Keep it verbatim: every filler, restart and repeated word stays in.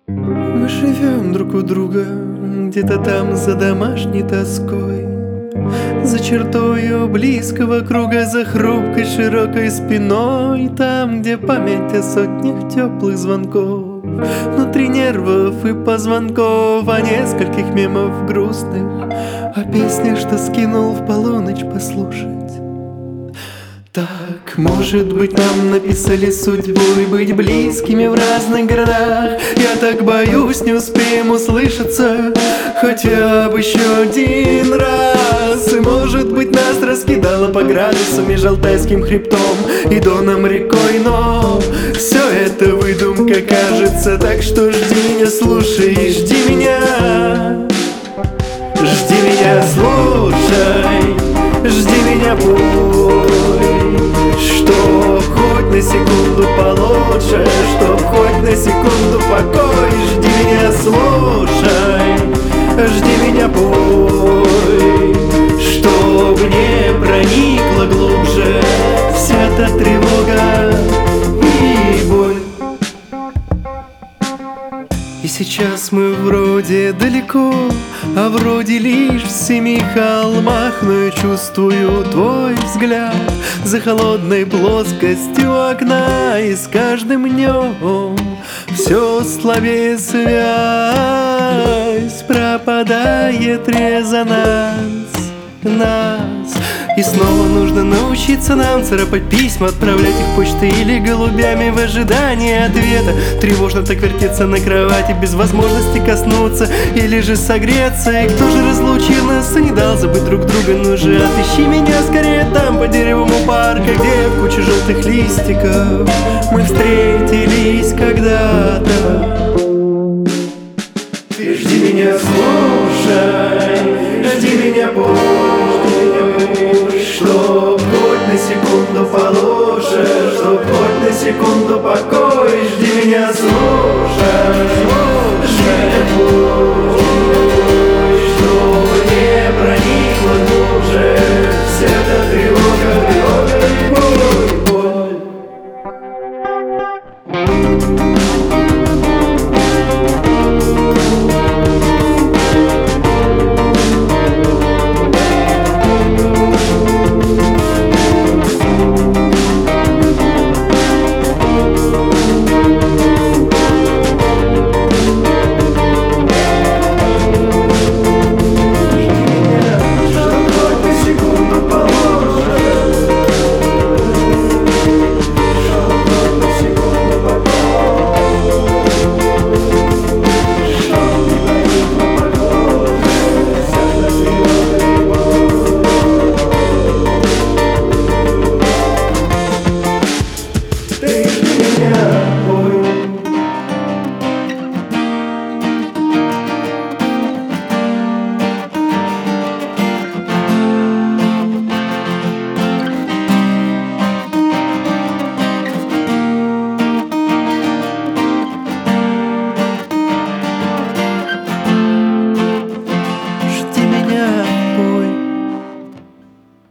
Мы живем друг у друга, где-то там за домашней тоской, за чертою близкого круга, за хрупкой широкой спиной, там, где память о сотнях теплых звонков, внутри нервов и позвонков, о нескольких мемов грустных, о песнях, что скинул в полуночь послушать. Так, может быть, нам написали судьбой быть близкими в разных городах. Я так боюсь, не успеем услышаться хотя бы еще один раз. И может быть, нас раскидало по градусам между Алтайским хребтом и Доном рекой, но все это выдумка, кажется. Так что жди меня, слушай, жди меня. Жди меня, слушай, жди меня, пой, чтоб хоть на секунду получше, чтоб хоть на секунду покой. Жди меня, слушай, жди меня, пой, чтоб не проникла глубже вся та тревога и боль. И сейчас мы вроде далеко, а вроде лишь в семи холмах, но я чувствую твой взгляд за холодной плоскостью окна, и с каждым днем все слабее связь, пропадает резонанс нас. И снова нужно научиться нам царапать письма, отправлять их почтой или голубями в ожидании ответа. Тревожно так вертеться на кровати без возможности коснуться или же согреться. И кто же разлучил нас и не дал забыть друг друга? Ну же, отыщи меня скорее там, по деревам у парка, где в куче желтых листиков мы встретились когда-то. Ты жди меня, слушай, жди меня, пой, чтоб хоть на секунду получше, чтоб хоть на секунду покой. Жди меня, слушай.